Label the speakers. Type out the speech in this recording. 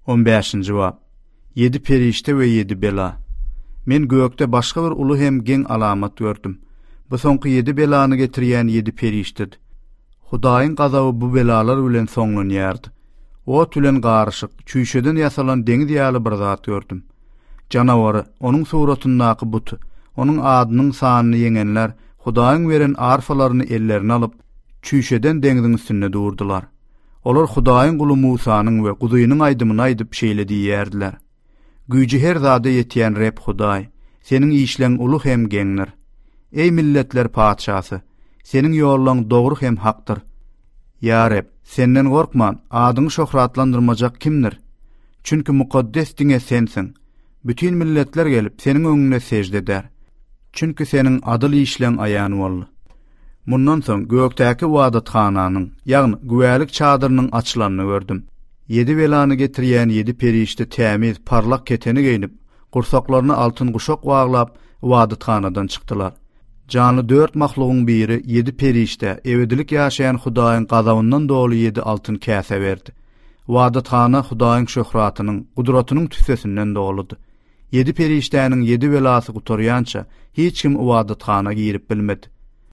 Speaker 1: 15-nji jogap. 7 perişte we 7 bela. Men gökde başga bir uly hem geň alamat gördüm. Bu soňky 7 belany getirýän 7 perişdir. Hudaýyň gazaby bu belalar bilen soňlanýardy. O tülen garşyk, çüýşeden ýasalan deňiz ýaly bir zat gördüm. Janawary, onuň suratyndaky buty, onuň adynyň sanyny ýeňenler Hudaýyň beren arfalaryny ellerine alyp, çüýşeden deňiziň üstünde durdular. Olar Hudaýyň guly Musanyň we Gudynyň aýdymyny aýdyp şeýle diýerdiler. Güýji her zada ýetýän Reb Hudaý, seniň işleň uly hem geňdir. Ey milletler paçasy, seniň ýollaň dogry hem hakdyr. Ya Reb, senden gorkman, adyňy şöhratlandyrmajak kimdir? Çünki mukaddes diňe sensiň. Bütün milletler gelip seniň öňüne sejde eder. Çünki seniň adyly işleň aýany boldy. Mundan soň gökdäki wadathananyň, ýagny güwälik çadyrynyň açylanyny gördüm. 7 belany getirýän 7 perişte tämiz parlak keteni geýnip, gursaklaryny altyn guşak waglap wadathanadan çykdylar. Canly 4 mahlugyň biri 7 perişte ebedilik ýaşaýan Hudaýyň gazabyndan doly 7 altyn käse berdi. Wadathana Hudaýyň şöhratynyň, gudratynyň tüsesinden doludy. 7 periştäniň 7 belasy gutarýança hiç kim wadathana girip bilmedi.